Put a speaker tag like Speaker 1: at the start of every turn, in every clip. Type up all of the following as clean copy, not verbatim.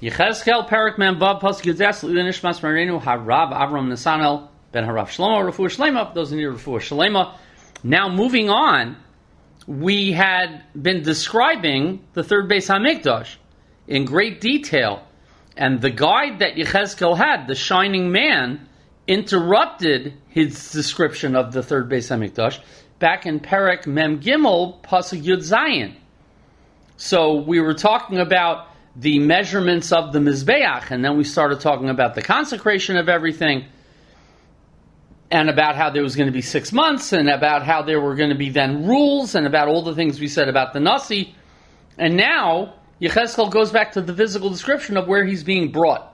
Speaker 1: Yechezkel Perik Mem Vav Pasuk Yudes L'Nishmas Marenu Harav Avram Nesanel Ben Harav Shlomo Refuah Shlema. Those who need Refuah Shlema. Now moving on, we had been describing the third Beis Hamikdash in great detail, and the guide that Yechezkel had, the shining man, interrupted his description of the third Beis Hamikdash back in Perek Mem Gimel Pasuk Yud Zayin. So we were talking about the measurements of the Mizbeach, and then we started talking about the consecration of everything, and about how there was going to be 6 months, and about how there were going to be then rules, and about all the things we said about the Nasi. And now Yechezkel goes back to the physical description of where he's being brought.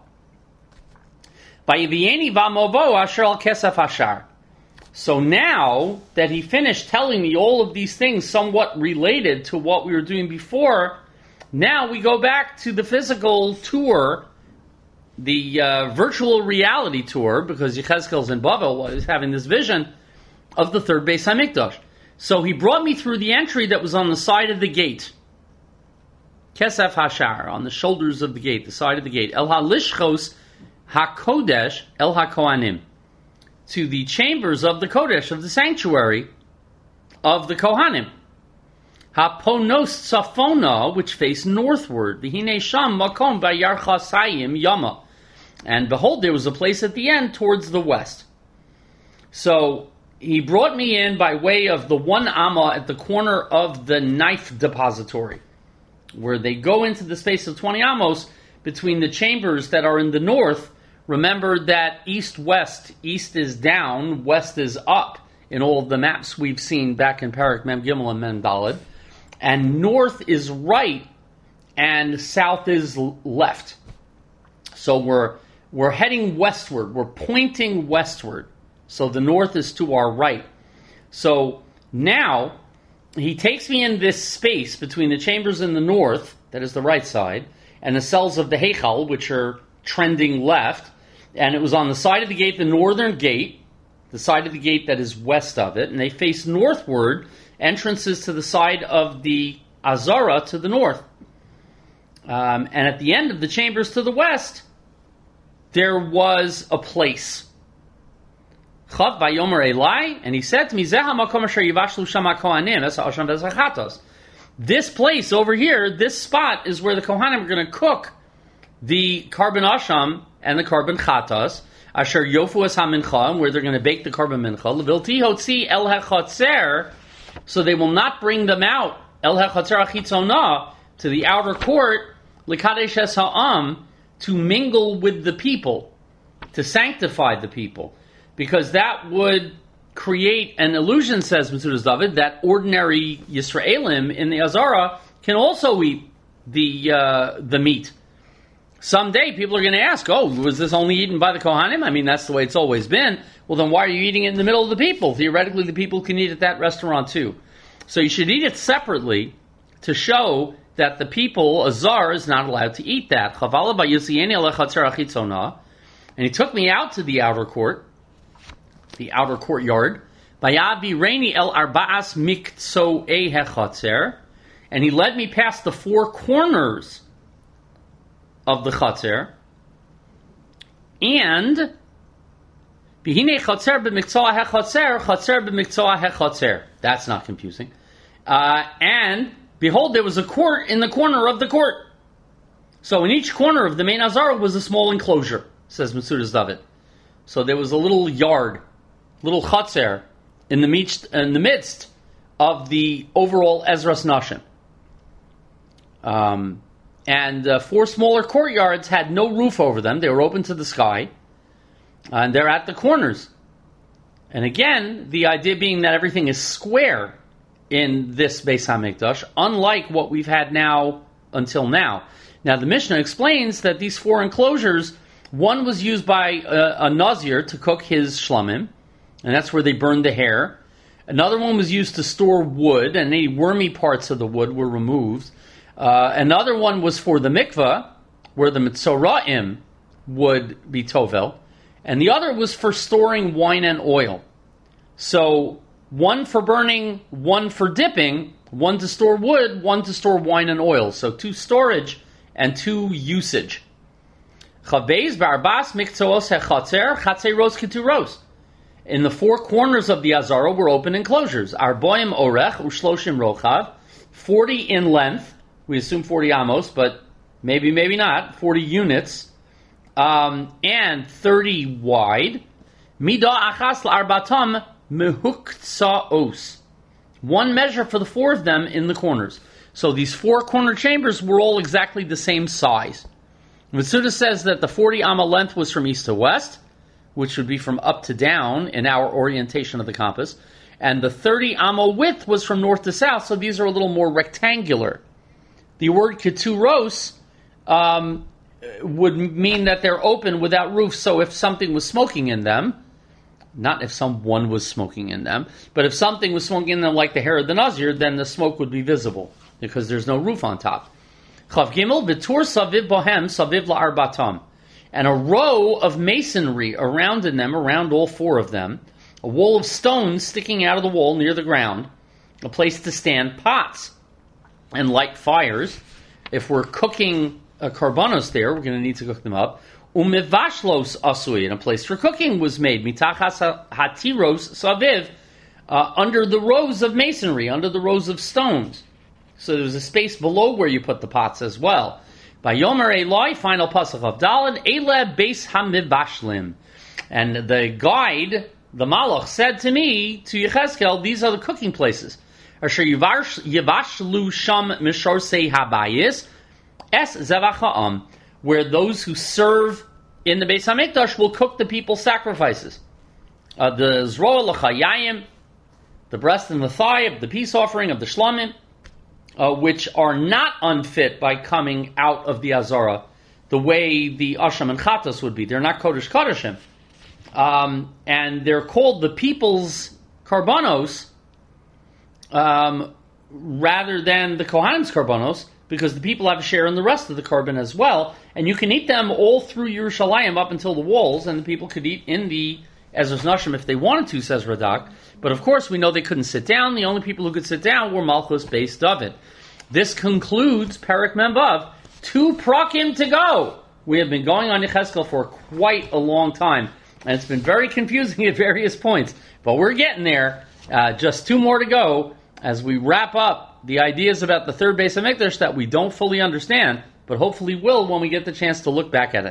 Speaker 1: So now that he finished telling me all of these things somewhat related to what we were doing before, now we go back to the physical tour, the virtual reality tour, because Yechezkel's in Bavel was having this vision of the third Beis Hamikdash. So he brought me through the entry that was on the side of the gate. Kesef Hashar, on the shoulders of the gate, the side of the gate. El HaLishchos HaKodesh El HaKohanim, to the chambers of the Kodesh, of the sanctuary of the Kohanim. HaPonos Tzafona, which face northward. V'hinei sham makom v'yar chasayim yama. And behold, there was a place at the end towards the west. So he brought me in by way of the one amma at the corner of the knife depository, where they go into the space of 20 amos between the chambers that are in the north. Remember that east-west, east is down, west is up in all of the maps we've seen back in Perek Mem Gimel and Mem Daled. And north is right, and south is left. So we're heading westward. We're pointing westward. So the north is to our right. So now he takes me in this space between the chambers in the north, that is the right side, and the cells of the Heichal, which are trending left. And it was on the side of the gate, the northern gate, the side of the gate that is west of it, and they face northward. Entrances to the side of the Azara to the north. And at the end of the chambers to the west, there was a place. Chav Vayomer Elai, and he said to me, this place over here, this spot, is where the Kohanim are going to cook the Karban Asham and the Karban Chatas, Asher Yofu Es HaMincha, where they're going to bake the Karban Mincha, Levilti Hotzi El HaChatzer, so they will not bring them out, El HaChatzer HaChitzonah, to the outer court, L'Kadesh Es Ha'am, to mingle with the people, to sanctify the people. Because that would create an illusion, says Metzudas David, that ordinary Yisraelim in the Azara can also eat the meat. Someday people are going to ask, was this only eaten by the Kohanim? I mean, that's the way it's always been. Well, then why are you eating it in the middle of the people? Theoretically, the people can eat at that restaurant too. So you should eat it separately to show that the people, Azar, is not allowed to eat that. And he took me out to the outer court, the outer courtyard. And he led me past the four corners of the Chatzer, and that's not confusing. And behold, there was a court in the corner of the court. So in each corner of the main Azara was a small enclosure, says Metzudas David. So there was a little yard, little Chatzer in the midst of the overall Ezras Nashim. And four smaller courtyards had no roof over them. They were open to the sky. And they're at the corners. And again, the idea being that everything is square in this Beis HaMikdash, unlike what we've had now until now. Now, the Mishnah explains that these four enclosures, one was used by a Nazir to cook his shlamim, and that's where they burned the hair. Another one was used to store wood, and any wormy parts of the wood were removed. Another one was for the mikveh, where the Mitzoraim would be tovel. And the other was for storing wine and oil. So, one for burning, one for dipping, one to store wood, one to store wine and oil. So 2 storage and 2 usage. Chavez ba'arbas miktzos hechatzer chatzeros keturos. In the four corners of the Azara were open enclosures. Arboim orech ushloshim rochav, 40 in length. We assume 40 amos, but maybe not. 40 units, and 30 wide. Midah achas la'arbatam mehuktsaos. One measure for the four of them in the corners. So these four corner chambers were all exactly the same size. Mitsuda says that the 40 amma length was from east to west, which would be from up to down in our orientation of the compass. And the 30 amma width was from north to south, so these are a little more rectangular. The word keturos would mean that they're open without roofs, so if something was smoking in them, not if someone was smoking in them, but if something was smoking in them like the hair of the Nazir, then the smoke would be visible, because there's no roof on top. Chav Gimel, Vitur Saviv Bohem, Saviv La'arbatam. And a row of masonry around all four of them, a wall of stones sticking out of the wall near the ground, a place to stand pots and light fires. If we're cooking karbanos there, we're going to need to cook them up. Umivashlos asui, and a place for cooking was made. Mitachas hatiros saviv, under the rows of masonry, under the rows of stones. So there was a space below where you put the pots as well. By Yomer Eloi, final pasuk of Daled, Ele Beis Hamivashlim. And the guide, the Malach, said to me, to Yechezkel, these are the cooking places. Asher Yivashlu Sham Mishorsei Habayis, Es Zevach where those who serve in the Beis HaMikdash will cook the people's sacrifices. The Zroa L'Chayayim, the breast and the thigh of the peace offering of the Shlamim, which are not unfit by coming out of the Azara, the way the Asham and Chatas would be. They're not Kodesh Kodeshim. And they're called the people's Karbanos, rather than the Kohanim's Karbanos, because the people have a share in the rest of the Karban as well, and you can eat them all through Yerushalayim up until the walls, and the people could eat in the Ezra's Nashim if they wanted to, says Radak. But of course, we know they couldn't sit down. The only people who could sit down were Malchus Beis David. This concludes Perek Memvav. 2 prakim to go. We have been going on Yechezkel for quite a long time, and it's been very confusing at various points. But we're getting there. Just 2 more to go as we wrap up the ideas about the third Beis HaMikdash that we don't fully understand, but hopefully will when we get the chance to look back at it.